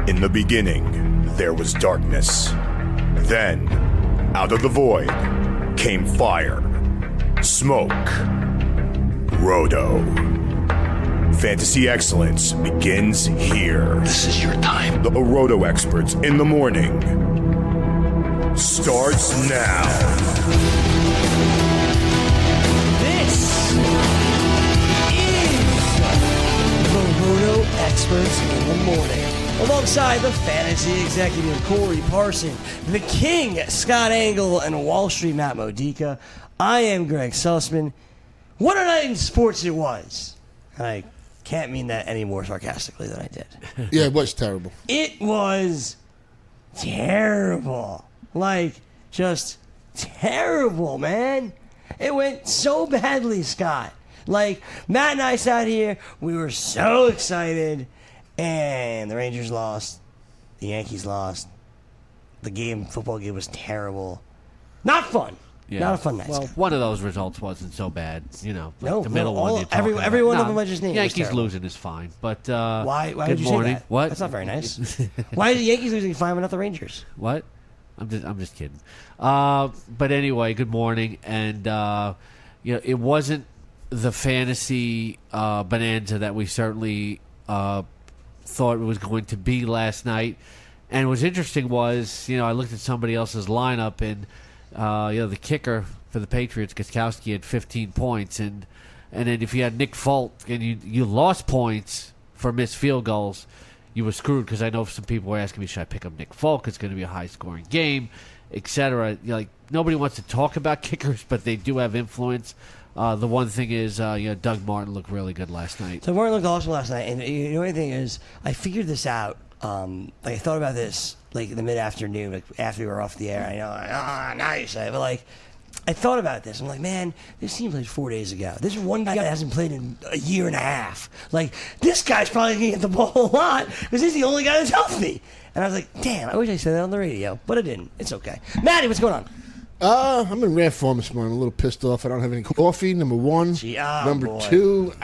In the beginning, there was darkness. Then, out of the void, came fire, smoke, Roto. Fantasy excellence begins here. This is your time. The Roto experts in the morning starts now. This is the Roto experts in the morning. Alongside the fantasy executive Corey Parson, the king Scott Angle, and Wall Street Matt Modica, I am Greg Sussman. What a night in sports it was. And I can't mean that any more sarcastically than I did. Yeah, it was terrible. It was terrible. Like, just terrible, man. It went so badly, Scott. Like, Matt and I sat here, we were so excited. And the Rangers lost. The Yankees lost. The football game was terrible. Not fun. Yeah. Not a fun night. Well, one of those results wasn't so bad, you know. Like No, the middle all- one. You're every- talking every about. one of them I just named was Yankees terrible. losing is fine, but Why good would you morning. say that? What? That's not very nice. Why are the Yankees losing 5 and not the Rangers? What? I'm just kidding. But anyway, good morning, and you know, it wasn't the fantasy bonanza that we certainly thought it was going to be last night. And what's interesting was, you know, I looked at somebody else's lineup, and you know, the kicker for the Patriots, Gostkowski, had 15 points, and then if you had Nick Folk and you lost points for missed field goals, you were screwed, because I know some people were asking me, should I pick up Nick Folk? It's going to be a high-scoring game, etc. You know, like, nobody wants to talk about kickers, but they do have influence. The one thing is, you know, Doug Martin looked really good last night. So Martin looked awesome last night, and the only thing is, I figured this out. Like, I thought about this like in the mid-afternoon, like after we were off the air. I know, like, nice, but like, I thought about this. I'm like, man, this team played 4 days ago. This is one guy that hasn't played in a year and a half. Like, this guy's probably gonna get the ball a lot because he's the only guy that's healthy. And I was like, damn, I wish I said that on the radio, but I didn't. It's okay. Maddie, what's going on? I'm in rare form this morning. I'm a little pissed off. I don't have any coffee, number one. Number boy. two,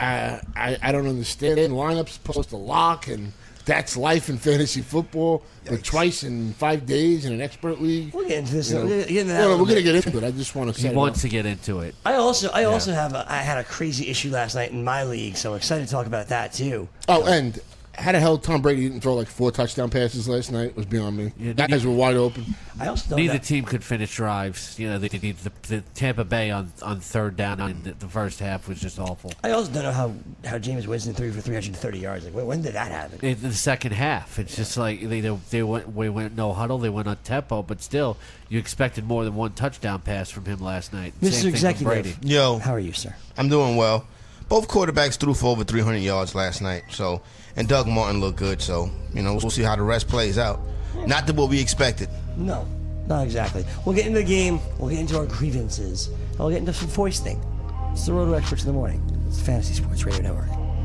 I don't understand. Lineup's supposed to lock, and that's life in fantasy football. But twice in 5 days in an expert league. We'll get into this. You know. We'll get into that. Well, a we're little going to bit. get into it. I just want to say He wants to get into it. I also had a crazy issue last night in my league, so I'm excited to talk about that too. Oh, and how the hell Tom Brady didn't throw like 4 touchdown passes last night was beyond me. Yeah, Guys were wide open. I also Neither team could finish drives. You know, they need the Tampa Bay on third down in the first half was just awful. I also don't know how Jameis Winston threw for 330 yards. Like, when did that happen? In the second half, it's just like they went no huddle, they went on tempo, but still, you expected more than one touchdown pass from him last night. Mr. Same thing with Brady. Executive, Yo, how are you, sir? I'm doing well. Both quarterbacks threw for over 300 yards last night, so and Doug Martin looked good, so you know we'll see how the rest plays out. Not to what we expected. No, not exactly. We'll get into the game. We'll get into our grievances. And we'll get into some foisting. It's the Roto Experts in the Morning. It's the Fantasy Sports Radio Network.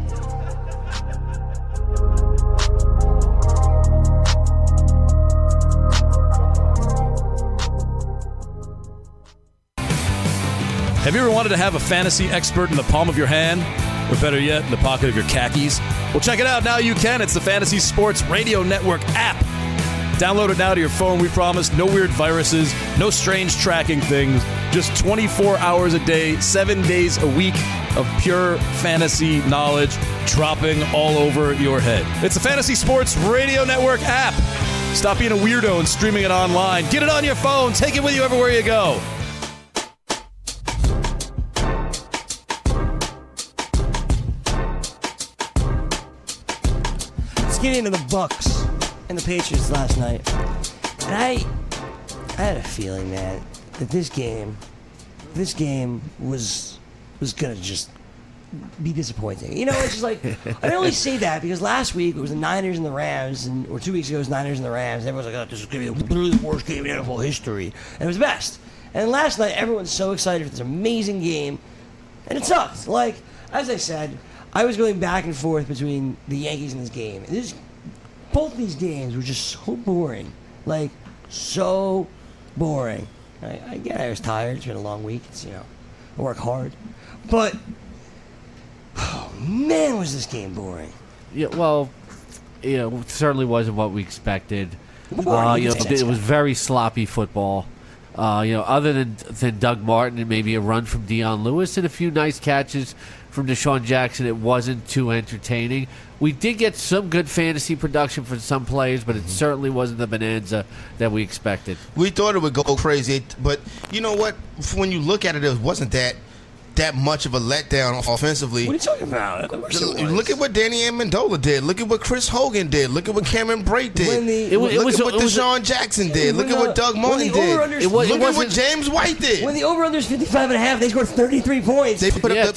Have you ever wanted to have a fantasy expert in the palm of your hand? Or better yet, in the pocket of your khakis? Well, check it out. Now you can. It's the Fantasy Sports Radio Network app. Download it now to your phone, we promise. No weird viruses, no strange tracking things. Just 24 hours a day, 7 days a week of pure fantasy knowledge dropping all over your head. It's the Fantasy Sports Radio Network app. Stop being a weirdo and streaming it online. Get it on your phone. Take it with you everywhere you go. Get into the Bucks and the Patriots last night, and I had a feeling, man, that this game was gonna just be disappointing. You know, it's just like I only say that because last week it was the Niners and the Rams, or 2 weeks ago it was Niners and the Rams. And everyone's like, "Oh, this is gonna be the worst game in NFL history," and it was the best. And last night everyone's so excited for this amazing game, and it sucked. Like, as I said, I was going back and forth between the Yankees and this game. And both these games were just so boring. Like, so boring. I get I was tired. It's been a long week. It's, I work hard. But, oh, man, was this game boring. Yeah, well, certainly wasn't what we expected. Well, It was very sloppy football. Other than Doug Martin and maybe a run from Dion Lewis and a few nice catches from Deshaun Jackson, it wasn't too entertaining. We did get some good fantasy production for some players, but it certainly wasn't the bonanza that we expected. We thought it would go crazy, but you know what? When you look at it, it wasn't that much of a letdown offensively. What are you talking about? Look at what Danny Amendola did. Look at what Chris Hogan did. Look at what Cameron Brate did. Look at what Deshaun Jackson did. Look at what Doug Martin did. Look at what James White did. When the over-under is 55.5, they scored 33 points. They put up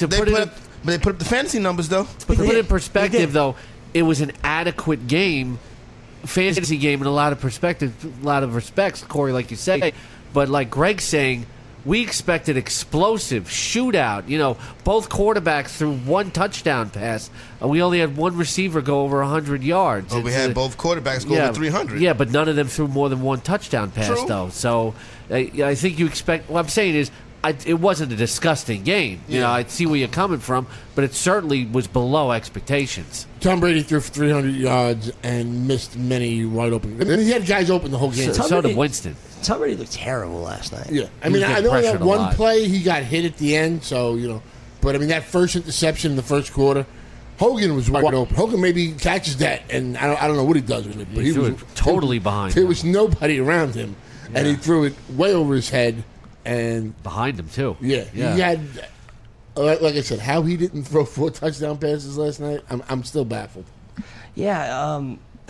the fantasy numbers, though. But to put it in perspective, though, it was an adequate game, fantasy game in a lot of perspective, a lot of respects, Corey, like you say. But like Greg's saying, we expected explosive shootout. Both quarterbacks threw one touchdown pass. We only had one receiver go over 100 yards. Well, we had both quarterbacks go over 300. Yeah, but none of them threw more than one touchdown pass, True. though. So I think you expect. What I'm saying is, it wasn't a disgusting game. I see where you're coming from, but it certainly was below expectations. Tom Brady threw for 300 yards and missed many wide open. And he had guys open the whole game. So did Winston. Tom Brady looked terrible last night. Yeah, I He was mean, I getting know that pressured a one lot. play he got hit at the end, so but I mean that first interception in the first quarter, Hogan was wide open. Hogan maybe catches that, and I don't know what he does with it, but He threw was it totally behind There him. was nobody around him, and he threw it way over his head, and Behind him, too. he had. Like I said, how he didn't throw 4 touchdown passes last night, I'm still baffled. Yeah,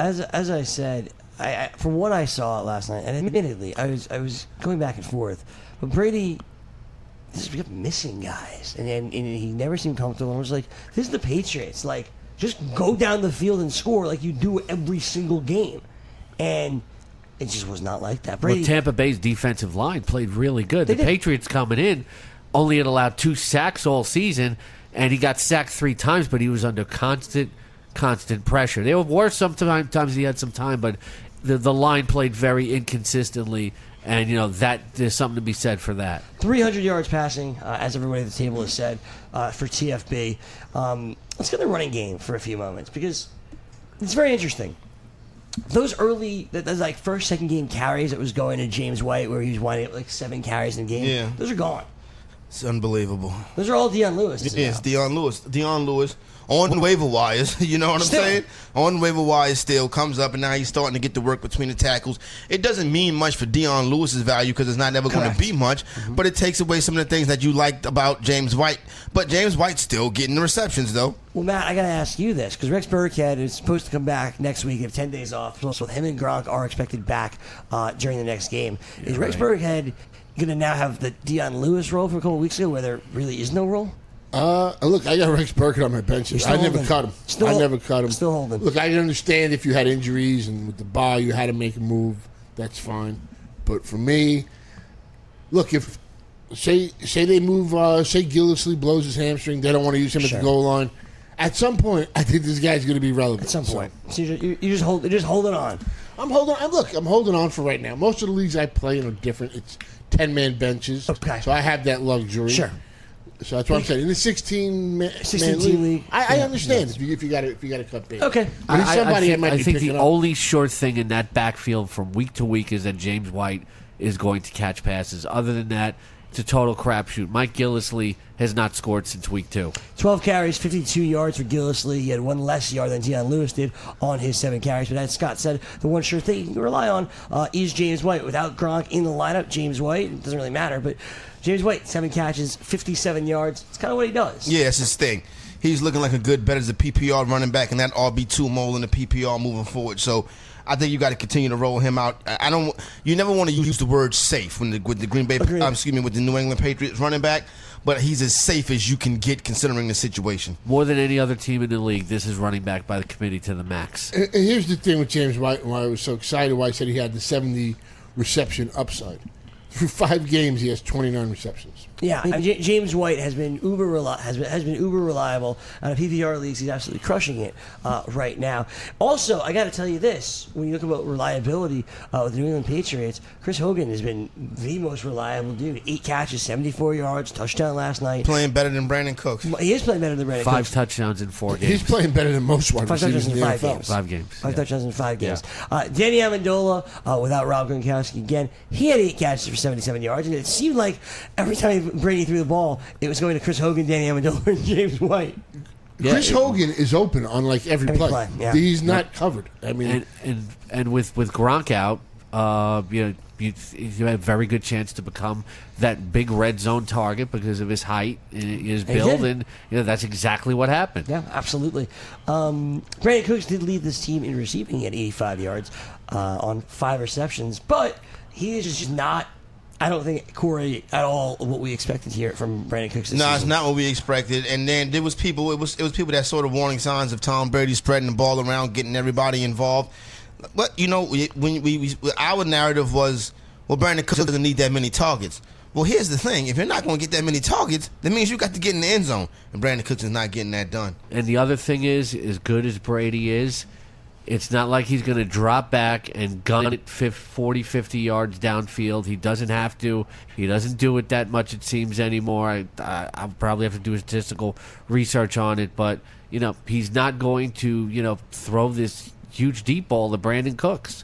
as I said, I from what I saw last night, and admittedly, I was going back and forth, but Brady just kept missing guys, and he never seemed comfortable. I was like, this is the Patriots. Like, just go down the field and score like you do every single game, and it just was not like that. Brady, Well, Tampa Bay's defensive line played really good. They The did. Patriots coming in only had allowed 2 sacks all season, and he got sacked 3 times, but he was under constant pressure. There were sometimes he had some time, but the line played very inconsistently, and that there's something to be said for that. 300 yards passing, as everybody at the table has said, for TFB. Let's get the running game for a few moments, because it's very interesting. Those like first, second game carries that was going to James White, where he was winding up like 7 carries in a game, those are gone. It's unbelievable. Those are all Dion Lewis. It's Dion Lewis. Dion Lewis on waiver wires. You know what I'm Still. saying? On waiver wires still comes up, and now he's starting to get to work between the tackles. It doesn't mean much for Dion Lewis's value because it's not ever going to Correct. be much, but it takes away some of the things that you liked about James White. But James White's still getting the receptions, though. Well, Matt, I got to ask you this, because Rex Burkhead is supposed to come back next week. He have 10 days off. So him and Gronk are expected back during the next game. Is Rex Burkhead going to now have the Dion Lewis role from a couple of weeks ago where there really is no role? Look, I got Rex Burkhead on my bench. You're still I never holding. cut him. Still I hold- never cut him. still holding. Look, I can understand if you had injuries and with the bye you had to make a move. That's fine. But for me, look, if say they move, say Gillislee blows his hamstring, they don't want to use him at Sure. the goal line. At some point, I think this guy's going to be relevant. At some point. So you're just holding on. I'm holding on for right now. Most of the leagues I play in are different. It's 10-man benches. Okay. So I have that luxury. Sure. So that's what I'm saying. In the 16-man 16-team league. I Yeah. understand if you got to cut bait. Okay. But he's somebody I might be think picking the up. only sure thing in that backfield from week to week is that James White is going to catch passes. Other than that, it's a total crapshoot. Mike Gillislee has not scored since week 2. 12 carries, 52 yards for Gillislee. He had 1 less yard than Dion Lewis did on his 7 carries. But as Scott said, the one sure thing you can rely on is James White. Without Gronk in the lineup, James White, it doesn't really matter, but James White, 7 catches, 57 yards. It's kind of what he does. Yeah, it's his thing. He's looking like a good bet as a PPR running back and that RB2 mold in the PPR moving forward. So I think you got to continue to roll him out. You never want to use the word safe with the Green Bay, Agreed. with the New England Patriots running back, but he's as safe as you can get considering the situation. More than any other team in the league, this is running back by the committee to the max. And here's the thing with James White, why I was so excited, why I said he had the 70 reception upside. Through 5 games, he has 29 receptions. Yeah, I mean, James White has been uber reliable on a PPR leagues. He's absolutely crushing it right now. Also, I got to tell you this: when you look about reliability with the New England Patriots, Chris Hogan has been the most reliable dude. 8 catches, 74 yards, touchdown last night. Playing better than Brandon Cooks. He is playing better than Brandon 5 Cooks. touchdowns in 4 games. He's playing better than most wide 5 receivers touchdowns in the in 5 NFL. games. 5 games. 5 yeah. touchdowns in 5 games. Danny Amendola, without Rob Gronkowski again, he had 8 catches for 77 yards, and it seemed like every time Brady threw the ball, it was going to Chris Hogan, Danny Amendola, and James White. Yeah, Chris Hogan is open on like every play. Yeah. He's not covered. I mean, And with Gronk out, you have a very good chance to become that big red zone target because of his height and his build, and that's exactly what happened. Yeah, absolutely. Brandon Cooks did lead this team in receiving at 85 yards on 5 receptions, but he is just not, I don't think, Corey, at all what we expected here from Brandon Cooks this No, season. it's not what we expected. And then there was people. It was people that saw the warning signs of Tom Brady spreading the ball around, getting everybody involved. But when our narrative was, well, Brandon Cooks doesn't need that many targets. Well, here's the thing: if you're not going to get that many targets, that means you got to get in the end zone, and Brandon Cooks is not getting that done. And the other thing is, as good as Brady is, it's not like he's going to drop back and gun it 40, 50 yards downfield. He doesn't have to. He doesn't do it that much, it seems, anymore. I'll probably have to do statistical research on it, but he's not going to throw this huge deep ball to Brandon Cooks.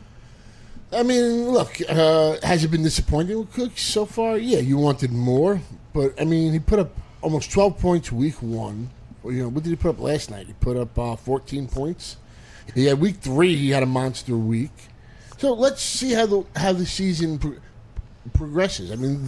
I mean, look, has it been disappointing with Cooks so far? Yeah, you wanted more, but I mean, he put up almost 12 points week 1. What did he put up last night? He put up 14 points. Yeah, week 3 he had a monster week. So let's see how the season progresses. I mean,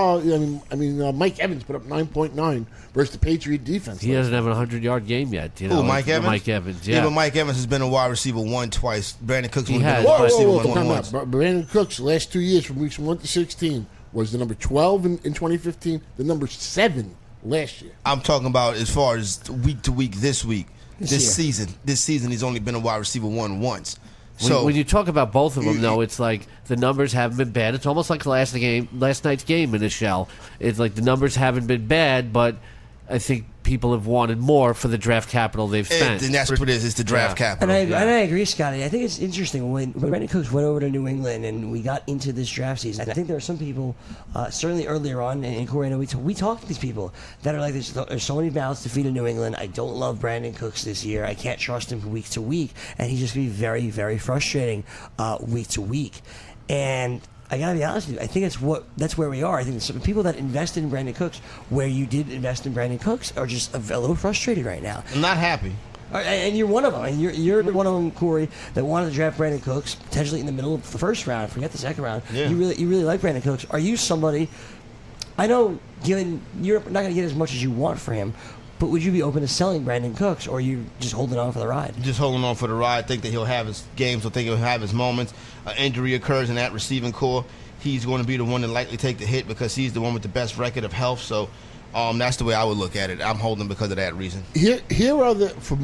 Mike Evans put up 9.9 versus the Patriot defense. He doesn't have a 100-yard game yet. Mike Evans? Mike Evans, yeah. But Mike Evans has been a wide receiver 1 twice. Brandon Cooks He has has. been a wide receiver Whoa, 1 once. Brandon Cooks, last 2 years from weeks 1 to 16, was the number 12 in 2015, the number 7 last year. I'm talking about as far as week to week this week. This year. season, he's only been a wide receiver 1 once. So when you talk about both of them, though, it's like the numbers haven't been bad. It's almost like last night's game in a shell. It's like the numbers haven't been bad, but I think people have wanted more for the draft capital they've spent. and that's what it is. It's the draft capital. And I agree, Scotty. I think it's interesting when Brandon Cooks went over to New England and we got into this draft season. I think there are some people, certainly earlier on, and Corey, we talked to these people that are like, there's so many mouths to feed in New England. I don't love Brandon Cooks this year. I can't trust him week to week, and he's just going to be very, very frustrating week to week. And I gotta be honest with you. I think that's where we are. I think some people that invested in Brandon Cooks, where you did invest in Brandon Cooks, are just a little frustrated right now. I'm not happy. And you're one of them. And you're one of them, Corey, that wanted to draft Brandon Cooks potentially in the middle of the first round. Forget the second round. Yeah. You really like Brandon Cooks. Are you somebody? I know, given you're not going to get as much as you want for him, but would you be open to selling Brandon Cooks, or are you just holding on for the ride? Just holding on for the ride. Think that he'll have his games. I think he'll have his moments. Injury occurs in that receiving core. He's going to be the one to likely take the hit because he's the one with the best record of health. So that's the way I would look at it. I'm holding because of that reason. Here are for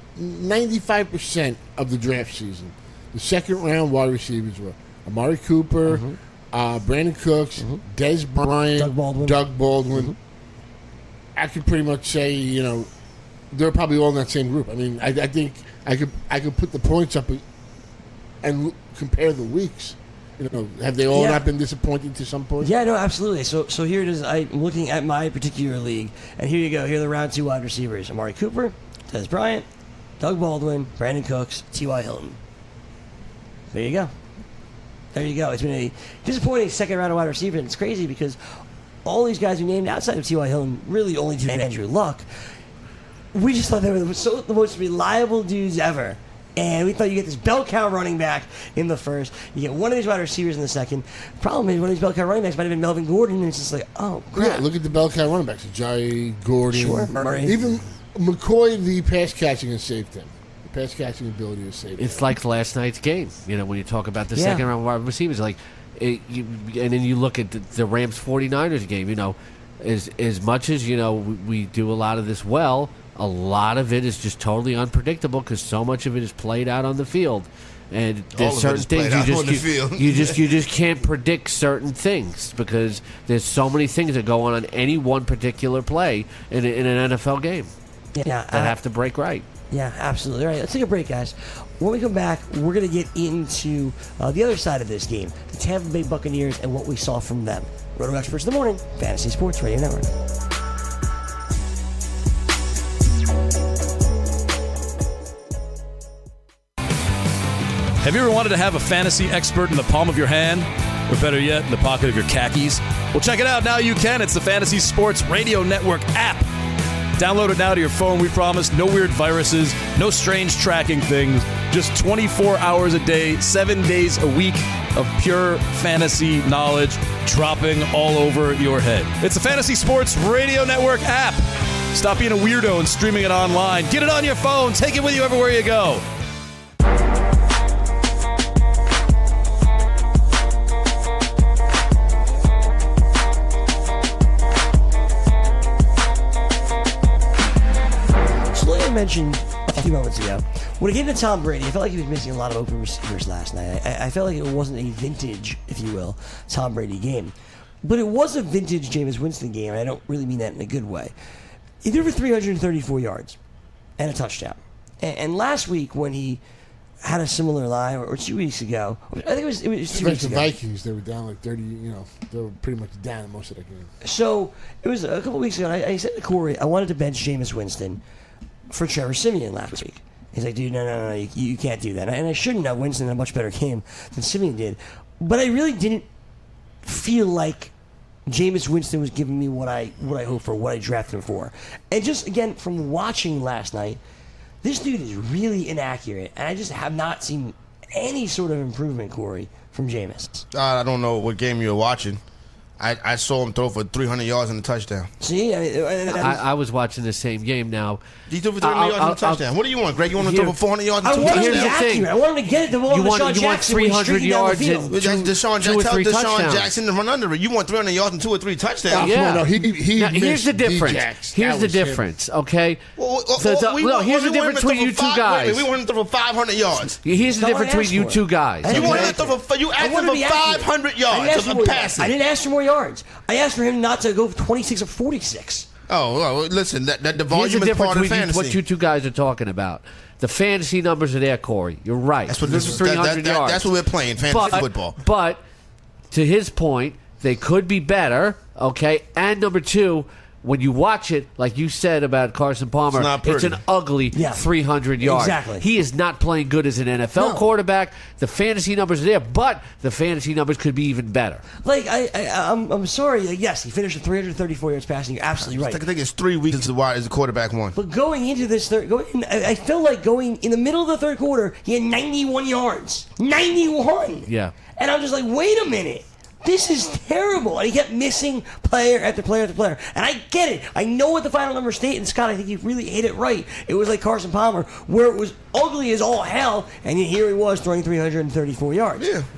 95% of the draft season, the second round wide receivers were Amari Cooper, Brandon Cooks, Des Bryant, Doug Baldwin. I could pretty much say, they're probably all in that same group. I mean, I think I could put the points up and compare the weeks. Have they all not been disappointing to some point? Yeah, no, absolutely. So here it is. I'm looking at my particular league, and here you go. Here are the round 2 wide receivers: Amari Cooper, Des Bryant, Doug Baldwin, Brandon Cooks, T.Y. Hilton. There you go. It's been a disappointing second round of wide receiver, and it's crazy because all these guys we named outside of T.Y. Hilton really only do Andrew Luck. We just thought they were the most reliable dudes ever. And we thought you get this bell cow running back in the first. You get one of these wide receivers in the second. The problem is one of these bell cow running backs might have been Melvin Gordon, and it's just like, oh, crap. Yeah, look at the bell cow running backs. Jai Gordon. Sure, Murray. Even McCoy, the pass catching has saved him. The pass catching ability has saved him. It's like last night's game. When you talk about the second round wide receivers, and then you look at the Rams 49ers game. As much as we do a lot of this well, a lot of it is just totally unpredictable because so much of it is played out on the field. And there's All of it certain is played things out on the field. you just can't predict certain things because there's so many things that go on any one particular play in an NFL game Yeah, that have to break right. Yeah, absolutely. All right, let's take a break, guys. When we come back, we're going to get into the other side of this game, the Tampa Bay Buccaneers and what we saw from them. Roto Experts in the Morning, Fantasy Sports Radio Network. Have you ever wanted to have a fantasy expert in the palm of your hand? Or better yet, in the pocket of your khakis? Well, check it out. Now you can. It's the Fantasy Sports Radio Network app. Download it now to your phone, we promise. No weird viruses, no strange tracking things. Just 24 hours a day, 7 days a week of pure fantasy knowledge dropping all over your head. It's the Fantasy Sports Radio Network app. Stop being a weirdo and streaming it online. Get it on your phone. Take it with you everywhere you go. Mentioned a few moments ago, when it came to Tom Brady, I felt like he was missing a lot of open receivers last night. I felt like it wasn't a vintage, if you will, Tom Brady game. But it was a vintage Jameis Winston game, and I don't really mean that in a good way. He threw for 334 yards and a touchdown. And last week, when he had a similar line, or 2 weeks ago, I think it was 2 weeks ago. The Vikings, they were down like 30, they were pretty much down most of that game. So it was a couple weeks ago, and I said to Corey, I wanted to bench Jameis Winston for Trevor Siemian last week. He's like, dude, no, you can't do that. And I shouldn't have. Winston had a much better game than Siemian did. But I really didn't feel like Jameis Winston was giving me what I hoped for, what I drafted him for. And just, again, from watching last night, this dude is really inaccurate. And I just have not seen any sort of improvement, Corey, from Jameis. I don't know what game you were watching. I saw him throw for 300 yards and a touchdown. See? I was watching the same game now. He threw for 300 yards and a touchdown. What do you want, Greg? You want him to throw for 400 yards and I two want him to touchdowns? be accurate. I want him to get it the ball to Deshaun Jackson. You want 300 yards and Tell two or three Deshaun touchdowns. Jackson to run under it. You want 300 yards and 2 or 3 touchdowns. Yeah. No, he Now, here's the missed difference. D-Jacks. Here's That the was him. difference, okay? Well, Here's the difference between you two guys. We want him to throw for 500 yards. Here's the That's difference all I between you asked two for. guys. You want okay? him to throw for, you I asked want him him for to be accurate. 500 I didn't yards ask for of more passing. I didn't ask for more yards. I asked for him not to go 26 or 46. Oh, well, listen, the Here's volume the is part difference of between fantasy. what you two guys are talking about. The fantasy numbers are there, Corey. You're right. That's what This this is is. 300 yards. That's what we're playing, fantasy football. But to his point, they could be better, okay? And number two, when you watch it, like you said about Carson Palmer, It's not pretty. an ugly Yeah. 300 yards. Exactly. He is not playing good as an NFL quarterback. The fantasy numbers are there, but the fantasy numbers could be even better. Like I'm sorry. Like, yes, he finished with 334 yards passing. You're absolutely right. I think it's 3 weeks as the quarterback won. But going into this I felt like going in the middle of the third quarter, he had 91 yards. 91. Yeah. And I'm just like, wait a minute. This is terrible. And he kept missing player after player after player. And I get it. I know what the final number state. And Scott, I think you really hit it right. It was like Carson Palmer, where it was ugly as all hell. And yet here he was throwing 334 yards. Yeah.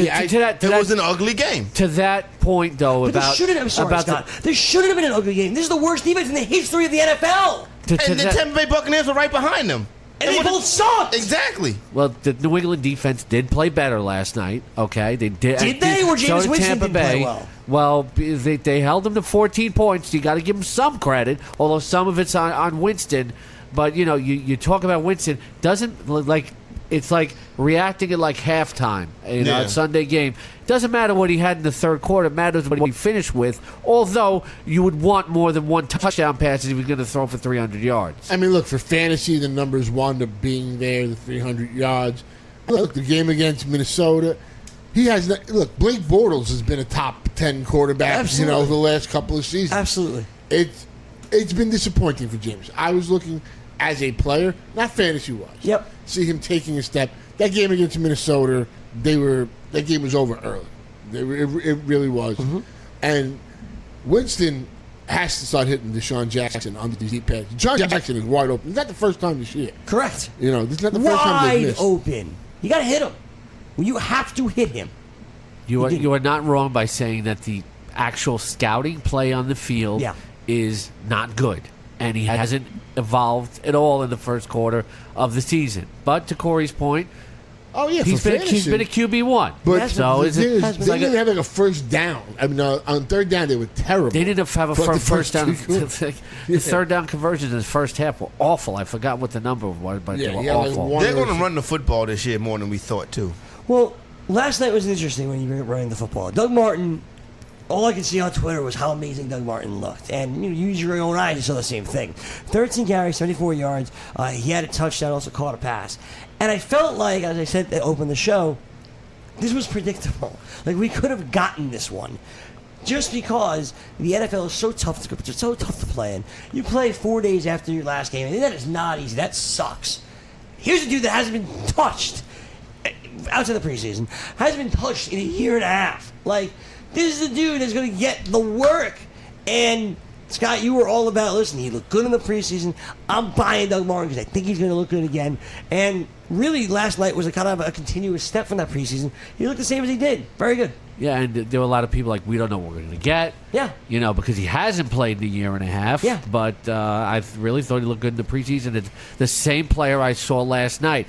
To It was an ugly game. To that point, though, But this shouldn't have, Scott. This shouldn't have been an ugly game. This is the worst defense in the history of the NFL. And the Tampa Bay Buccaneers were right behind them. And they both sucked. Exactly. Well, the New England defense did play better last night. Okay, they did. Did they? Or Jameis so did Winston Tampa didn't Bay. play well? Well, they held them to 14 points. You got to give them some credit, although some of it's on Winston. But you talk about Winston, doesn't like. It's like reacting at like halftime in a Sunday game. Doesn't matter what he had in the third quarter. It matters what he finished with. Although you would want more than one touchdown pass if he was going to throw for 300 yards. I mean, look, for fantasy, the numbers wound up being there, the 300 yards. Look, the game against Minnesota, he has not, look, Blake Bortles has been a top 10 quarterback, Absolutely. the last couple of seasons. Absolutely. It's been disappointing for James. I was looking as a player, not fantasy-wise. Yep. See him taking a step. That game against Minnesota, that game was over early. It really was. Mm-hmm. And Winston has to start hitting Deshaun Jackson on these deep passes. Deshaun Jackson is wide open. It's not the first time this year. Correct. This is not the first time they've Wide missed. open. You got to hit him. Well, you have to hit him. You are not wrong by saying that the actual scouting play on the field Yeah. is not good. and he hasn't evolved at all in the first quarter of the season. But to Corey's point, Oh yeah, he's for been fantasy. a QB1. But so the is thing it? is, they didn't have like a first down. I mean, on third down they were terrible. They didn't have a For the first down. two- The third down conversions in the first half were awful. I forgot what the number was, but Yeah, they were he had like awful. one- They're going to run the football this year more than we thought too. Well, last night was interesting when you were running the football. Doug Martin, all I could see on Twitter was how amazing Doug Martin looked. And you use your own eyes, you saw the same thing. 13 carries, 74 yards. He had a touchdown, also caught a pass. And I felt like, as I said to open the show, this was predictable. Like, we could have gotten this one. Just because the NFL is so tough to play in. You play 4 days after your last game, and that is not easy. That sucks. Here's a dude that hasn't been touched outside the preseason, hasn't been touched in a year and a half. Like, this is the dude that's going to get the work. And Scott, you were all about, listen, he looked good in the preseason. I'm buying Doug Martin because I think he's going to look good again. And really, last night was a kind of a continuous step from that preseason. He looked the same as he did. Very good. Yeah, and there were a lot of people like, we don't know what we're going to get. Yeah. You know, because he hasn't played in a year and a half. Yeah. But I really thought he looked good in the preseason. It's the same player I saw last night.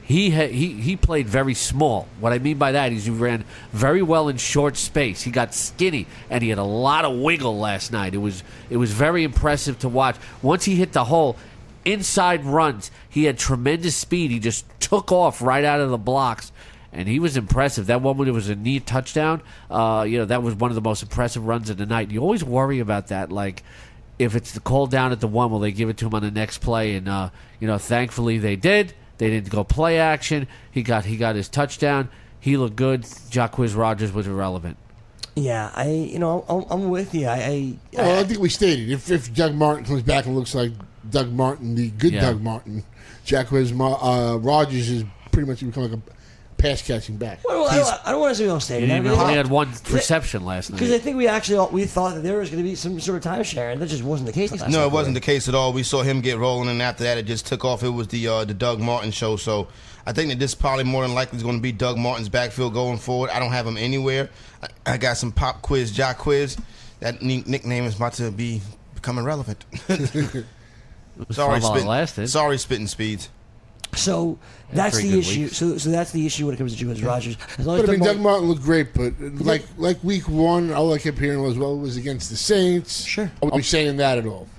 He played very small. What I mean by that is he ran very well in short space. He got skinny, and he had a lot of wiggle last night. It was very impressive to watch. Once he hit the hole, inside runs, he had tremendous speed. He just took off right out of the blocks, and he was impressive. That one when it was a near touchdown, that was one of the most impressive runs of the night. You always worry about that, like, if it's the call down at the one, will they give it to him on the next play? And thankfully they did. They didn't go play action. He got his touchdown. He looked good. Jacquizz Rodgers was irrelevant. Yeah, I'm with you. I think we stated if Doug Martin comes back and looks like Doug Martin, the good Doug Martin, Jacquizz Rodgers is pretty much become like a pass catching back. Well, I don't want to say we all stated He that. only had one reception last night. Because I think we thought that there was going to be some sort of timeshare, and that just wasn't the case. No, it wasn't the case at all. We saw him get rolling, and after that, it just took off. It was the Doug Martin show. So I think that this probably more than likely is going to be Doug Martin's backfield going forward. I don't have him anywhere. I got some pop quiz, Jacquizz. That nickname is about to be becoming relevant. Sorry, spitting speeds. So that's the issue. So that's the issue when it comes to Jacquizz Rodgers. As long as But Doug Martin looked great. But like week one, all I kept hearing was, well, it was against the Saints. Sure. Are we saying that at all?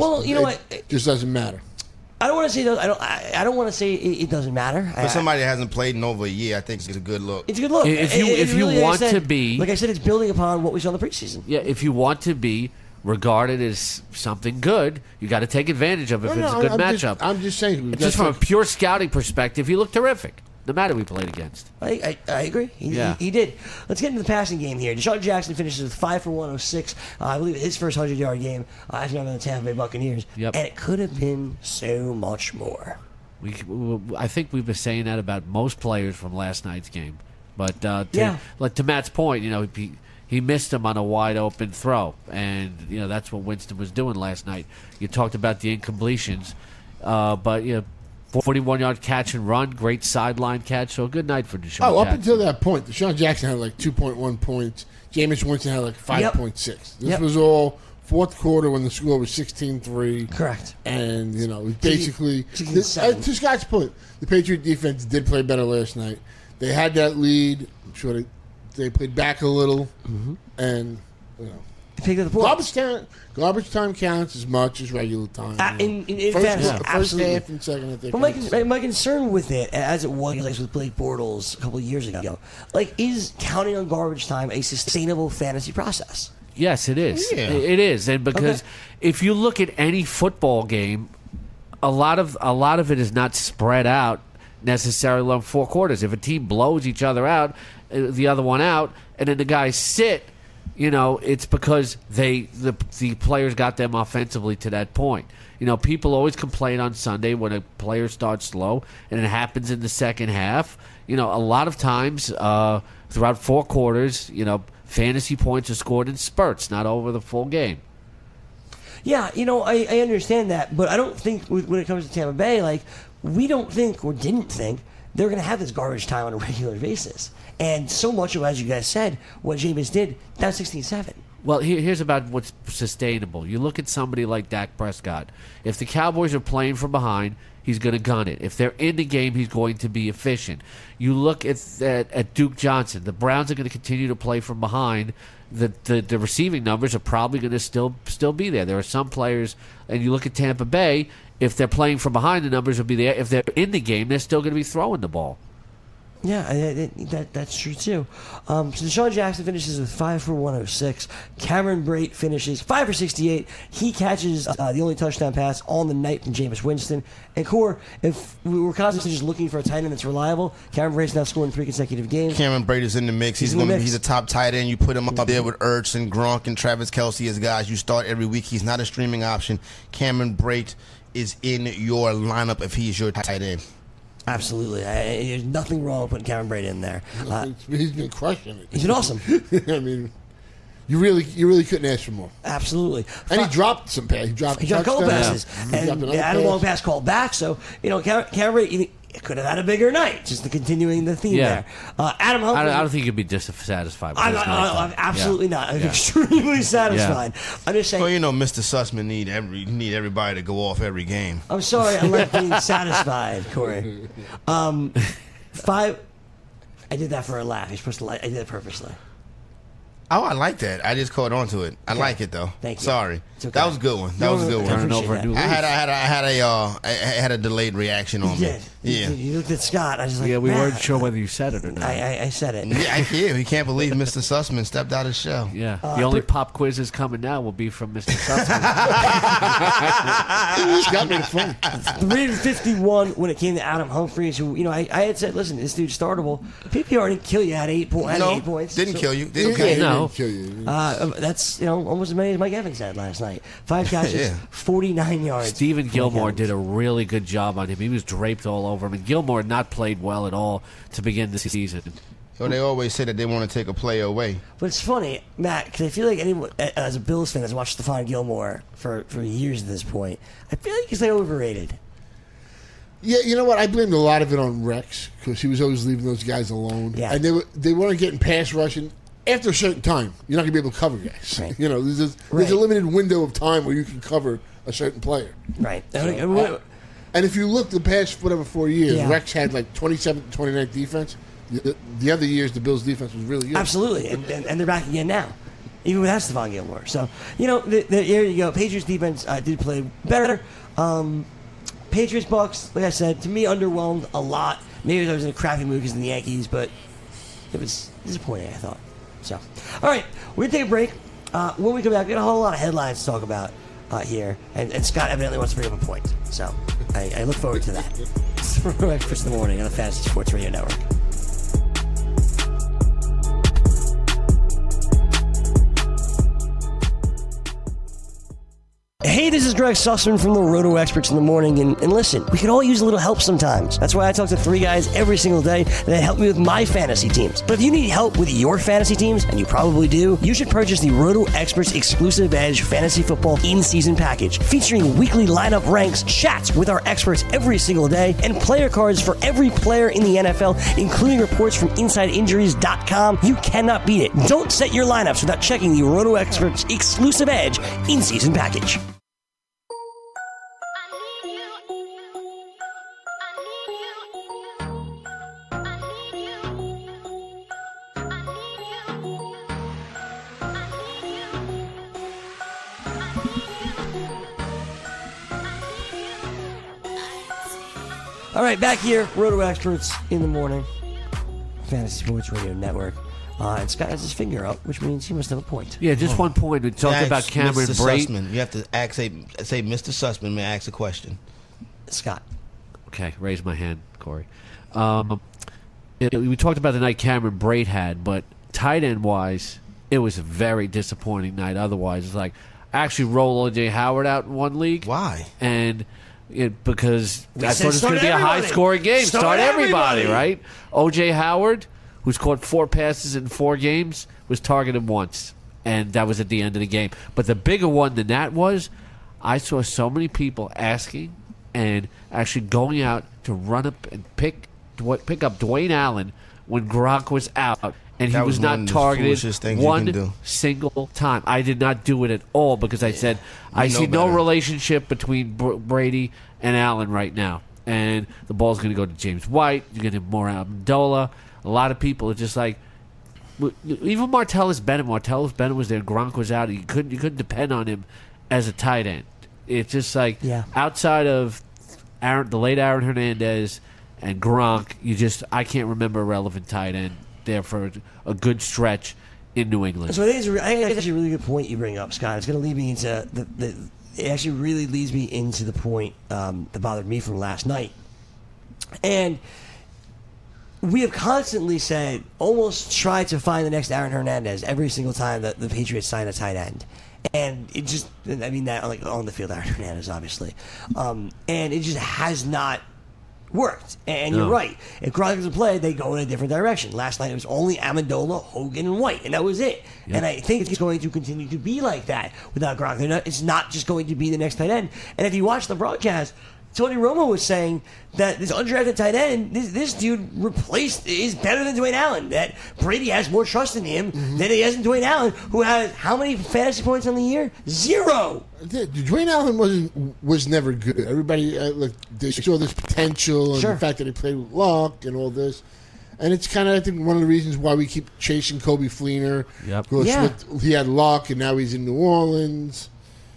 It just doesn't matter. I don't want to say those. I don't want to say it doesn't matter. For somebody that hasn't played in over a year, I think it's a good look. It's a good look. If you really, want to be, like I said, it's building upon what we saw in the preseason. Yeah, if you want to be regarded as something good, you got to take advantage of it if it's a good matchup. I'm just saying. Just from a pure scouting perspective, he looked terrific. No matter who he played against. I agree. He did. Let's get into the passing game here. Deshaun Jackson finishes with 5 for 106. I believe his first 100-yard game as a member of the Tampa Bay Buccaneers. Yep. And it could have been so much more. I think we've been saying that about most players from last night's game. But to Matt's point, he missed him on a wide open throw, and that's what Winston was doing last night. You talked about the incompletions, but 41-yard catch and run, great sideline catch. So a good night for Deshaun Jackson. Up until that point, Deshaun Jackson had like 2.1 points. Jameis Winston had like 5.6. This was all fourth quarter when the score was 16-3. Correct. And it was basically to Scott's point, the Patriot defense did play better last night. They had that lead. I'm sure they played back a little, and picked up the points. Garbage time counts as much as regular time. In first absolutely. half and second half. But my concern with it, as it was like with Blake Bortles a couple of years ago, is counting on garbage time a sustainable fantasy process? Yes, it is. Yeah. It is, and because if you look at any football game, a lot of it is not spread out necessarily on 4 quarters. If a team blows each other out, the other one out, and then the guys sit, it's because the players got them offensively to that point. People always complain on Sunday when a player starts slow, and it happens in the second half. A lot of times throughout 4 quarters, fantasy points are scored in spurts, not over the full game. Yeah, I understand that, but I don't think when it comes to Tampa Bay, we don't think or didn't think they're going to have this garbage time on a regular basis. And so much of, as you guys said, what Jameis did, that was 16-7. Well, here's about what's sustainable. You look at somebody like Dak Prescott. If the Cowboys are playing from behind, he's going to gun it. If they're in the game, he's going to be efficient. You look at Duke Johnson. The Browns are going to continue to play from behind. The receiving numbers are probably going to still be there. There are some players, and you look at Tampa Bay. If they're playing from behind, the numbers will be there. If they're in the game, they're still going to be throwing the ball. Yeah, that's true too. So Deshaun Jackson finishes with 5 for 106. Cameron Brate finishes 5 for 68. He catches the only touchdown pass on the night from Jameis Winston. And Core, if we were constantly just looking for a tight end that's reliable, Cameron Brate's now scoring 3 consecutive games. Cameron Brate is in the mix. He's a top tight end. You put him up there with Ertz and Gronk and Travis Kelce as guys you start every week. He's not a streaming option. Cameron Brate is in your lineup if he's your tight end. Absolutely. There's nothing wrong with putting Cameron Brate in there. He's been crushing it. He's been awesome. I mean, you really couldn't ask for more. Absolutely. And he dropped some passes. He dropped a couple passes. Yeah. And they had a long pass called back. So, Cameron Brate could have had a bigger night, just continuing the theme there. Adam Humphrey. I don't think you'd be dissatisfied with this night. I'm absolutely not. I'm extremely satisfied. I'm just saying. Well, Mr. Sussman need everybody to go off every game. I'm sorry, I'm not being satisfied, Corey. 5. I did that for a laugh. You're supposed to I did it purposely. Oh, I like that. I just caught on to it. I like it though. Thank you. Sorry, okay. That was a good one. That was a good one. Turning over a new leaf. I had a delayed reaction on me. Yeah. You looked at Scott. I was like, we weren't sure whether you said it or not. I said it. Yeah, I hear. He can't believe Mr. Sussman stepped out of the show. Yeah. The only pop quizzes coming now will be from Mr. Sussman. Scott made it fun. 351 when it came to Adam Humphries, who I had said, listen, this dude's startable. PPR didn't kill you at 8 points. Didn't kill you. Didn't kill you. That's almost as many as Mike Evans had last night. 5 catches, 49 yards. Stephen Gilmore did a really good job on him. He was draped all over him. And Gilmore had not played well at all to begin the season. Well, they always say that they want to take a player away. But it's funny, Matt, because I feel like anyone, as a Bills fan, has watched Stephon Gilmore for years at this point. I feel like he's overrated. Yeah, you know what? I blamed a lot of it on Rex because he was always leaving those guys alone. Yeah. And they weren't getting pass rushing. After a certain time, you're not going to be able to cover guys. Right. There's a limited window of time where you can cover a certain player. Right. So, and if you look the past 4 years, Yeah. Rex had like 27th, 29th defense. The other years, the Bills' defense was really good. Absolutely, and they're back again now, even without Stephon Gilmore. So, there you go. Patriots defense did play better. Patriots Bucks, like I said, to me, underwhelmed a lot. Maybe I was in a crappy mood because of the Yankees, but it was disappointing, I thought. So, all right, we're going to take a break. When we come back, we got a whole lot of headlines to talk about here, and Scott evidently wants to bring up a point. So, I look forward to that. It's Experts in the Morning on the Fantasy Sports Radio Network. Hey, this is Greg Sussman from the Roto Experts in the Morning, and listen, we could all use a little help sometimes. That's why I talk to 3 guys every single day that help me with my fantasy teams. But if you need help with your fantasy teams, and you probably do, you should purchase the Roto Experts Exclusive Edge Fantasy Football In-Season Package, featuring weekly lineup ranks, chats with our experts every single day, and player cards for every player in the NFL, including reports from InsideInjuries.com. You cannot beat it. Don't set your lineups without checking the Roto Experts Exclusive Edge In-Season Package. All right, back here, Roto Experts in the Morning, Fantasy Sports Radio Network. And Scott has his finger up, which means he must have a point. Yeah, just one point. We talked about Cameron Mr. Brate. Sussman. You have to say Mr. Sussman may ask a question. Scott. Okay, raise my hand, Corey. We talked about the night Cameron Brate had, but tight end wise, it was a very disappointing night. Otherwise, it's like I actually roll O.J. Howard out in one league. Why? And because I thought it was start going to be a everybody. high-scoring game. Start everybody, everybody. right? O.J. Howard, who's caught 4 passes in 4 games, was targeted once, and that was at the end of the game. But the bigger one than that was, I saw so many people asking and actually going out to run up and pick pick up Dwayne Allen when Gronk was out, and he That was was one not of the targeted foolishest things you can do. one single time. I did not do it at all because I said I know see no better. relationship between Brady and Allen right now, and the ball's going to go to James White. You're going to have more Amendola. A lot of people are just like. Even Martellus Bennett was there. Gronk was out. You couldn't depend on him as a tight end. It's just like outside of the late Aaron Hernandez and Gronk, I can't remember a relevant tight end there for a good stretch in New England. So I think it's actually a really good point you bring up, Scott. It's going to lead me into it actually really leads me into the point that bothered me from last night, and. We have constantly said, almost try to find the next Aaron Hernandez every single time that the Patriots sign a tight end. And it just, that like on the field, Aaron Hernandez, obviously. And it just has not worked. And you're right. If Gronk doesn't play, they go in a different direction. Last night it was only Amendola, Hogan, and White, and that was it. Yep. And I think it's going to continue to be like that without Gronk. It's not just going to be the next tight end. And if you watch the broadcast, Tony Romo was saying that this undrafted tight end, this dude is better than Dwayne Allen. That Brady has more trust in him than he has in Dwayne Allen, who has how many fantasy points on the year? 0. Dwayne Allen was never good. Everybody they saw this potential and the fact that he played with luck and all this. And it's kind of, I think, one of the reasons why we keep chasing Kobe Fleener. Yep. He had luck, and now he's in New Orleans.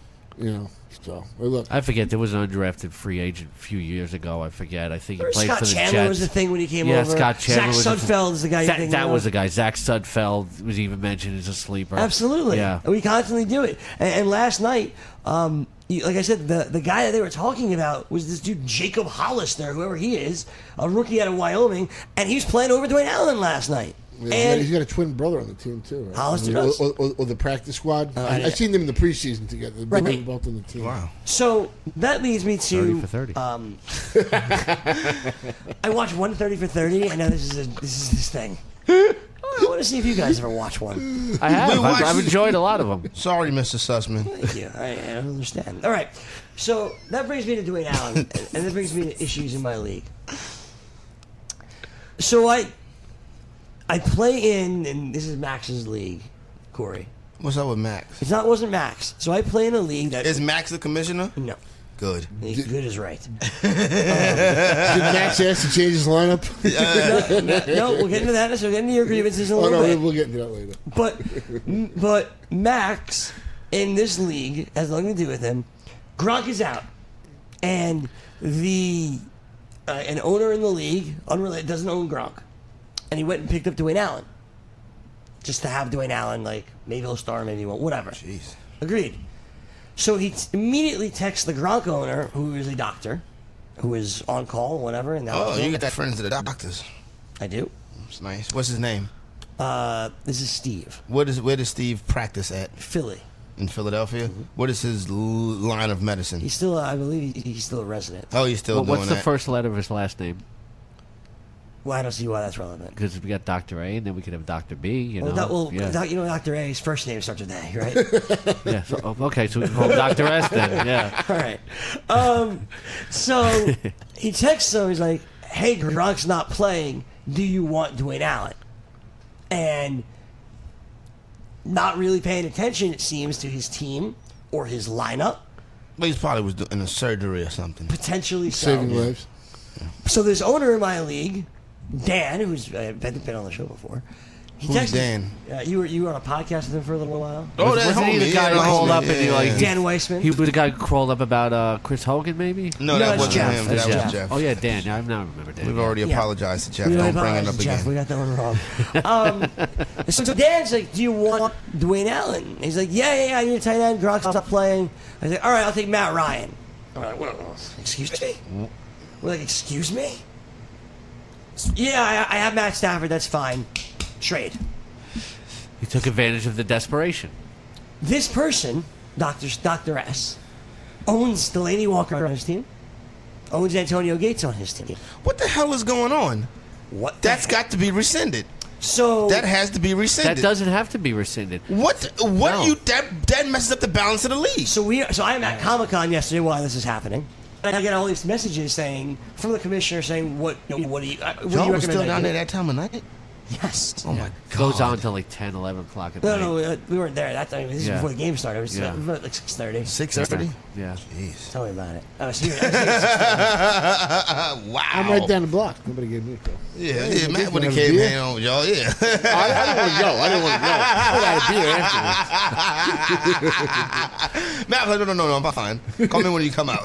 So, look. I forget, there was an undrafted free agent a few years ago. I forget. I think he played Scott for the Chandler Jets. was the thing when he came over. Scott Chandler. Zach Sudfeld is the guy. That was the guy. Zach Sudfeld was even mentioned as a sleeper. Absolutely. Yeah. We constantly do it. And last night, like I said, the guy that they were talking about was this dude Jacob Hollister, whoever he is, a rookie out of Wyoming, and he was playing over Dwayne Allen last night. Yeah, and he's got a twin brother on the team too, right? Hollister does. Or the practice squad. I've seen them in the preseason together. They were both on the team. Wow. So that leads me to 30 for 30. I watched 130 for 30. I know this is this thing. I want to see if you guys ever watch one. I have. I've enjoyed a lot of them. Sorry, Mr. Sussman. Thank you. I don't understand. All right. So that brings me to Dwayne Allen, and that brings me to issues in my league. So I play in, and this is Max's league, Corey. What's up with Max? It wasn't Max. So I play in a league that Is Max the commissioner? no. Good. Good is right. Did Max ask to change his lineup? No, we'll get into that. So we'll get into your grievances in a little bit. We'll get into that later. But Max in this league has nothing to do with him. Gronk is out, and an owner in the league, unrelated, doesn't own Gronk, and he went and picked up Dwayne Allen, just to have Dwayne Allen. Like maybe he'll start, maybe he won't. Whatever. Jeez. Agreed. So he immediately texts the Gronk owner, who is a doctor, who is on call, whatever. And You got that friends of the doctors. I do. That's nice. What's his name? This is Steve. Where does Steve practice at? Philly. In Philadelphia? Mm-hmm. What is his line of medicine? He's still, I believe, he's still a resident. Oh, he's still doing What's the that. first letter of his last name? Well, I don't see why that's relevant. Because we got Dr. A, and then we could have Dr. B. You know, Dr. A's first name starts with A, right? yeah. So, okay, so we can call him Dr. S then. Yeah. All right. So he texts him. He's like, "Hey, Gronk's not playing. Do you want Dwayne Allen?" And not really paying attention, it seems, to his team or his lineup. Well, he probably was doing a surgery or something. Potentially so. Saving lives. So this owner in my league, Dan, who's been on the show before. Who's Dan? You were on a podcast with him for a little while. Oh, that Wasn't he homie. the guy who called up and he like Dan Weissman. he was the guy who crawled up about Chris Hogan, maybe? No, No, that that's wasn't Jeff. him. That's That Jeff. was Jeff. Oh yeah, Dan. I now remember Dan. We've already Yeah. apologized to Jeff. We Don't really bring it up apologize, Jeff. We again. got that one wrong. So Dan's like, "Do you want Dwayne Allen?" And he's like, "Yeah, I need a tight end. Gronk's not playing." I was like, "All right, I'll take Matt Ryan." I'm like, "What? Excuse me?" We're like, "Excuse me?" Yeah, I have Matt Stafford. That's fine. Trade. He took advantage of the desperation. This person, Dr. S, owns Delaney Walker on his team, owns Antonio Gates on his team. What the hell is going on? What? That's got to be rescinded. So That has to be rescinded. That doesn't have to be rescinded. What No. that messes up the balance of the league. So I am at Comic-Con yesterday while this is happening. I get all these messages saying from the commissioner saying what do you Y'all recommend was still I down do? there that time of night? Yes. Oh, my God. Goes on until like 10, 11 o'clock at night. No, we weren't there that time. This is Yeah. before the game started. It was Yeah. like 6:30. 6:30? Yeah. Jeez. Tell me about it. I was here. Wow. I'm right down the block. Nobody gave me a call. Yeah, Matt would have Have a came beer? in on y'all, yeah. I didn't want to go. I had a beer afterwards. Matt was like, no, I'm fine. Come in when you come out.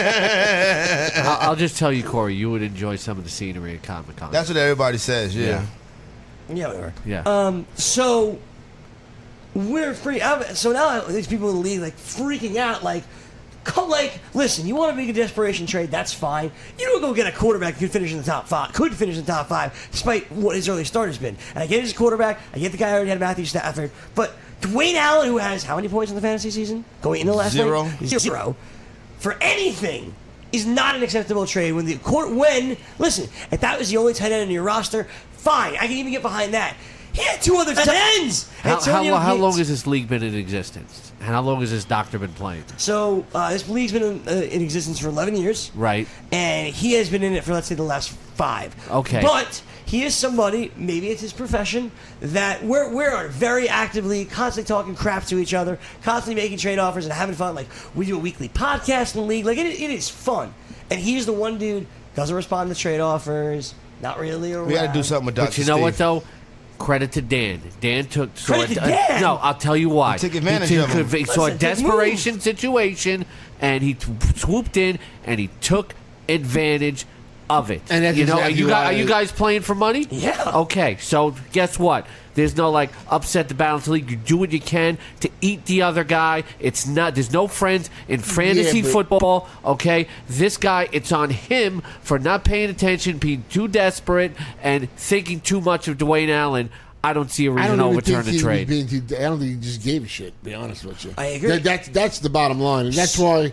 I'll just tell you, Corey, you would enjoy some of the scenery at Comic-Con. That's what everybody says, yeah. Yeah, whatever. Yeah. So we're free. So now these people in the league like freaking out, like, listen. You want to make a desperation trade? That's fine. You don't go get a quarterback who could finish in the top five, despite what his early start has been. And I get his quarterback. I get the guy who already had Matthew Stafford, but Dwayne Allen, who has how many points in the fantasy season going into last Zero. night? Zero. For anything. Is not an acceptable trade when listen, if that was the only tight end in your roster, fine, I can even get behind that. He had 2 other tight ends. How long has this league been in existence? And how long has this doctor been playing? So this league's been in existence for 11 years, Right. and he has been in it for let's say the last 5. Okay. But he is somebody, maybe it's his profession, that we're very actively, constantly talking crap to each other, constantly making trade offers and having fun. Like, we do a weekly podcast in the league. Like, it is fun. And he's the one dude, doesn't respond to trade offers, not really around. We got to do something with Dr. But you know Steve. what, though? Credit to Dan. Dan took... Credit to Dan? No, I'll tell you why. He took advantage of him. He saw a Listen, take desperation situation, and he swooped in, and he took advantage of it. And that's exactly are you guys playing for money? Yeah. Okay, so guess what? There's no upset the balance of the league. You do what you can to eat the other guy. There's no friends in fantasy football. Okay, this guy, it's on him for not paying attention, being too desperate, and thinking too much of Dwayne Allen. I don't see a reason to overturn the trade. I don't think he just gave a shit, to be honest with you. I agree. That's the bottom line. And that's why,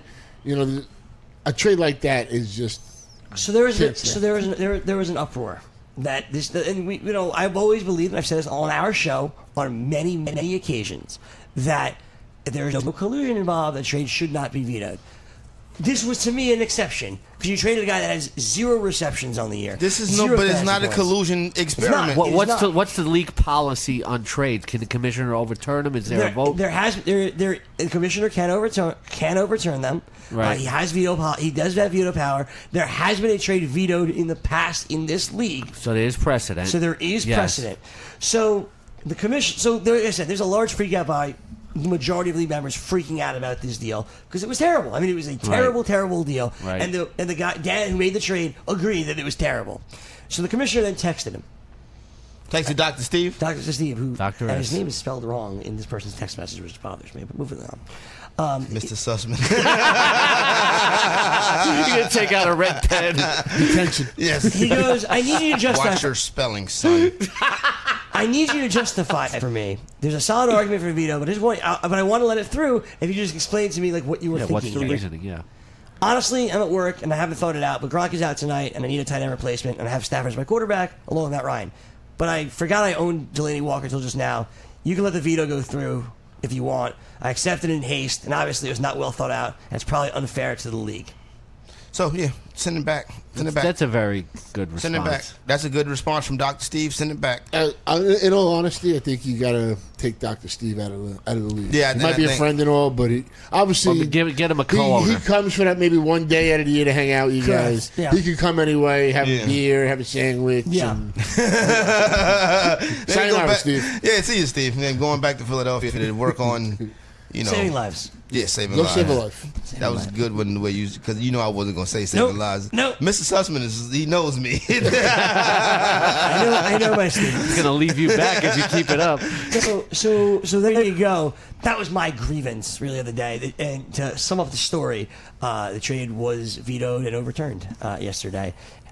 a trade like that is just... So there was an uproar that and we I've always believed, and I've said this on our show on many occasions, that there is no collusion involved. The trade should not be vetoed. This was to me an exception because you traded a guy that has 0 receptions on the year. This is Zero but it's fantasy not a points. collusion experiment. It is not. What's the league policy on trades? Can the commissioner overturn them? Is there a vote? The commissioner can overturn them. Right. He has he does have veto power. There has been a trade vetoed in the past in this league. So there is precedent. So there is Yes. precedent. So the commission. So there, like I said, there's a large freak out by the majority of league members freaking out about this deal because it was terrible. I mean, it was a terrible deal. Right. And the guy Dan who made the trade agreed that it was terrible. So the commissioner then texted him. Thanks to Dr. Steve. Dr. Steve, who Dr. and his S. name is spelled wrong in this person's text message, which bothers me. But moving on. Mr. Sussman. You're gonna take out a red pen. Attention. Yes. He goes, I need you to justify. Watch your spelling, son. I need you to justify it for me. There's a solid argument for veto, but I want to let it through. If you just explain to me what you were thinking. What's the here. reasoning? Yeah. Honestly, I'm at work and I haven't thought it out. But Gronk is out tonight, and I need a tight end replacement, and I have Stafford as my quarterback along with Matt Ryan. But I forgot I owned Delaney Walker until just now. You can let the veto go through if you want. I accepted it in haste, and obviously it was not well thought out, and it's probably unfair to the league. So, yeah, send it back. Send it back. That's a very good response. Send it back. That's a good response from Dr. Steve. Send it back. In all honesty, I think you got to take Dr. Steve out of the league. Yeah, he might be a friend and all, but obviously Well, get him a he co-owner. comes for that maybe one day out of the year to hang out with you Correct. guys. Yeah. He could come anyway, have Yeah. a beer, have a sandwich. Yeah. and- Then Sayonara, go back- Steve. Yeah, see you, Steve. And then going back to Philadelphia to work on, Saving lives. Yeah, saving Go lives. save a life. That was good when the way you, because I wasn't gonna say saving Nope. lives. Nope. Mr. Sussman he knows me. I know my Steve. It's gonna leave you back if you keep it up. So there you go. That was my grievance, really, of the day. And to sum up the story, the trade was vetoed and overturned yesterday.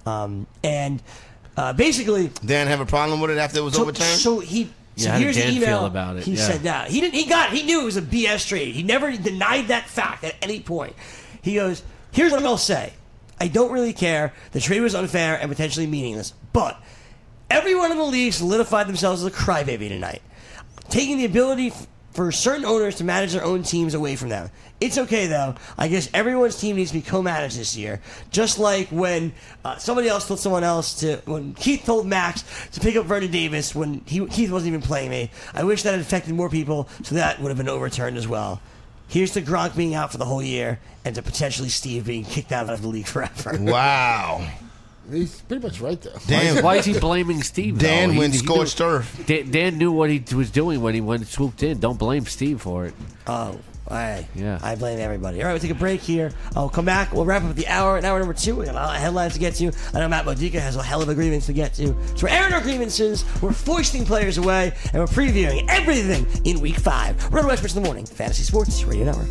Basically, Dan have a problem with it after it was overturned. So he. So Yeah, how did here's Dan the email feel about it? He Yeah. said that he didn't. He knew it was a BS trade. He never denied that fact at any point. He goes, "Here's what I'll say. I don't really care. The trade was unfair and potentially meaningless, but everyone in the league solidified themselves as a crybaby tonight, taking the ability for certain owners to manage their own teams away from them. It's okay, though. I guess everyone's team needs to be co-managed this year. Just like when somebody else told someone else when Keith told Max to pick up Vernon Davis when Keith wasn't even playing me. I wish that had affected more people, so that would have been overturned as well. Here's to Gronk being out for the whole year, and to potentially Steve being kicked out of the league forever. Wow. He's pretty much right, though. Why is he blaming Steve? Dan though? went scorched earth. Dan knew what he was doing when he swooped in. Don't blame Steve for it. Oh, Yeah. I blame everybody. All right, we'll take a break here. I'll come back. We'll wrap up the hour number 2. We got a lot of headlines to get to. I know Matt Modica has a hell of a grievance to get to. So we're airing our grievances, we're foisting players away, and we're previewing everything in Week 5. Roto Experts in the Morning, Fantasy Sports Radio Network.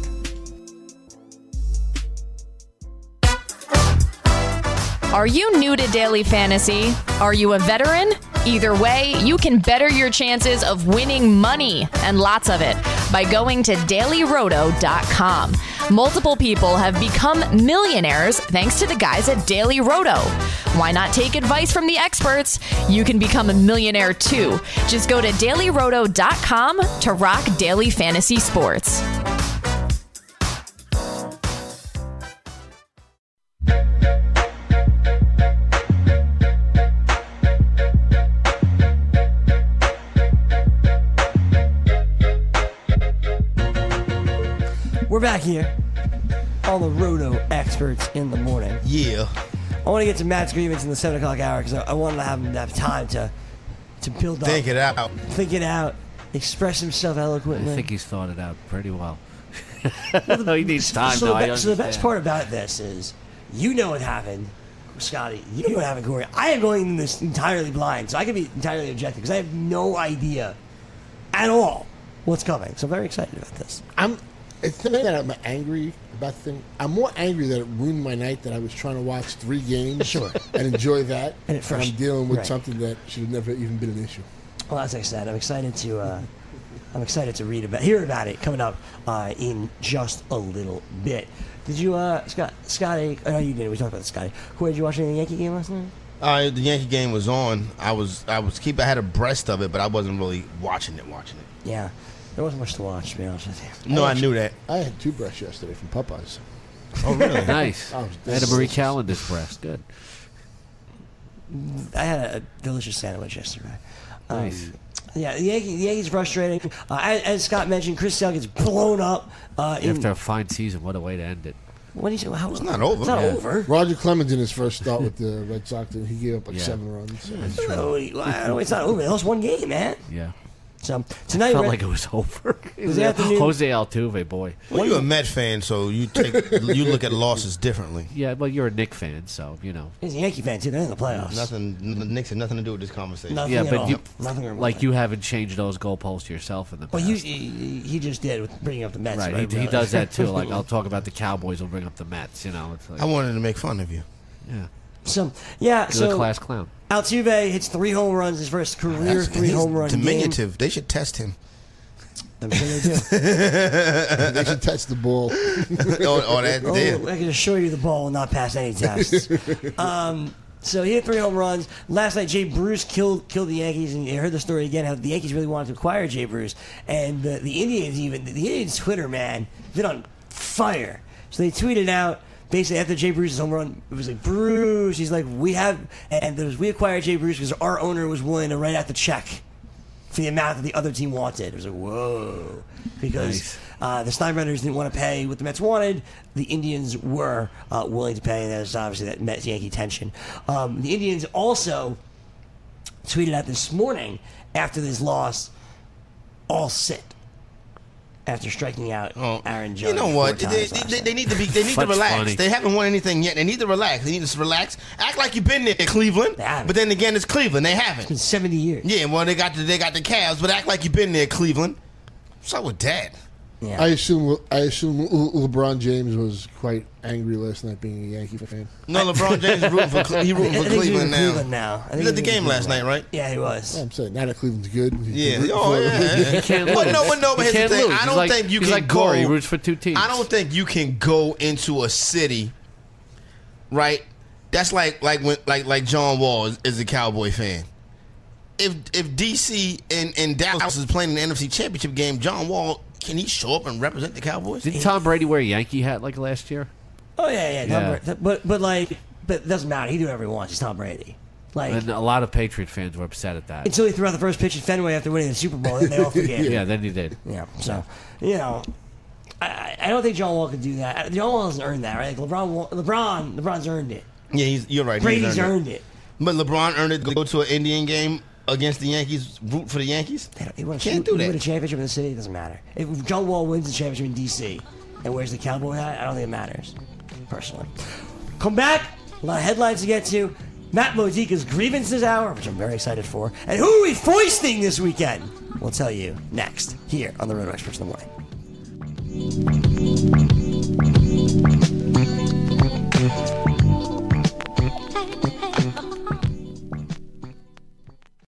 Are you new to daily fantasy? Are you a veteran? Either way, you can better your chances of winning money, and lots of it, by going to dailyroto.com. Multiple people have become millionaires thanks to the guys at Daily Roto. Why not take advice from the experts? You can become a millionaire too. Just go to dailyroto.com to rock daily fantasy sports. We're back here on the Roto Experts in the Morning. Yeah. I want to get to Matt's grievance in the 7 o'clock hour because I wanted to have him have time to build up. Think it out. Express himself eloquently. I think he's thought it out pretty well. He needs time. So, though, so the best part about this is, you know what happened, Scotty. You know what happened, Corey. I am going in this entirely blind, so I can be entirely objective because I have no idea at all what's coming. So I'm very excited about this. It's not that I'm angry about the thing. I'm more angry that it ruined my night that I was trying to watch 3 games and enjoy that. And I'm dealing with right. something that should have never even been an issue. Well, as I said, I'm excited to hear about it coming up in just a little bit. Did you, Scotty? I know you did. We talked about this, Scotty. Corey, did you watch any of the Yankee game last night? The Yankee game was on. I had abreast of it, but I wasn't really watching it. Yeah. There wasn't much to watch, to be honest with you. No, I knew that. I had 2 breasts yesterday from Popeyes. Oh, really? Nice. Oh, I had a Marie Callender's breast. Good. I had a delicious sandwich yesterday. Nice. Yeah, the Yankees frustrating. As Scott mentioned, Chris Sale gets blown up. After a fine season, what a way to end it. What do you say? It's not over. It's not over. Roger Clemens in his first start with the Red Sox, he gave up 7 runs. No, it's not over. They lost 1 game, man. Yeah. So tonight, Felt like it was over. was the afternoon. Jose Altuve, boy. Well, you're a Met fan, so you look at losses differently. Yeah, well, you're a Knicks fan, so you know. He's a Yankee fan too. They're in the playoffs. Nothing. The Knicks have nothing to do with this conversation. Nothing Yeah, at but all. you Nothing like you haven't changed those goalposts yourself in the past. Well, he just did with bringing up the Mets. Right, he does that too. Like I'll talk about the Cowboys, will bring up the Mets. You know, it's like I wanted to make fun of you. yeah, So yeah, you're a so class clown. Altuve hits 3 home runs, his first career 3 He's home run game. diminutive. They should test him. I'm sure they do. They should touch the ball. I can assure you the ball will not pass any tests. So he hit 3 home runs. Last night, Jay Bruce killed the Yankees, and you heard the story again, how the Yankees really wanted to acquire Jay Bruce. And the Indians Twitter, man, been on fire. So they tweeted out, basically after Jay Bruce's home run, it was like, Bruce, he's like, we acquired Jay Bruce because our owner was willing to write out the check for the amount that the other team wanted. It was like, whoa. Because the Steinbrenners didn't want to pay what the Mets wanted. The Indians were willing to pay, and there's obviously that Mets-Yankee tension. The Indians also tweeted out this morning, after this loss, all sit after striking out Aaron Judge. You know what? 4 times last night. They need to relax. Funny. They haven't won anything yet. They need to relax. They need to relax. Act like you've been there, Cleveland. They haven't. But then again, it's Cleveland. They haven't. It's been 70 years. Yeah, well, they got the Cavs, but act like you've been there, Cleveland. What's up with that? Yeah. I assume LeBron James was quite angry last night being a Yankee fan. No, LeBron James is rooting for I think he's Cleveland in Cleveland now. I think He was at the he's in game last Cleveland. night, right? Yeah, he was. I'm saying now that Cleveland's good. Yeah. he's Oh, yeah. He can't lose. But He here's the can't thing. lose. I don't think you he's can like Corey. He go. roots for 2 teams. I don't think you can go into a city, right? That's like John Wall is a Cowboy fan. DC and Dallas is playing in the NFC Championship game, John Wall, can he show up and represent the Cowboys? Didn't Tom Brady wear a Yankee hat like last year? Oh yeah. But it doesn't matter. He do whatever he wants. He's Tom Brady. Like, And a lot of Patriot fans were upset at that. until he threw out the first pitch at Fenway after winning the Super Bowl, then they all forget. Yeah, then he did. Yeah. So I don't think John Wall could do that. John Wall hasn't earned that, right? Like LeBron's earned it. Yeah, you're right. Brady's earned it. But LeBron earned it to go to an Indian game against the Yankees, root for the Yankees. He won Can't do that. He won a championship in the city. It doesn't matter. If John Wall wins the championship in D.C. and wears the Cowboy hat, I don't think it matters, personally. Come back. A lot of headlines to get to. Matt Modica's grievances hour, which I'm very excited for. And who are we foisting this weekend? We'll tell you next here on the Roto Experts in the Morning.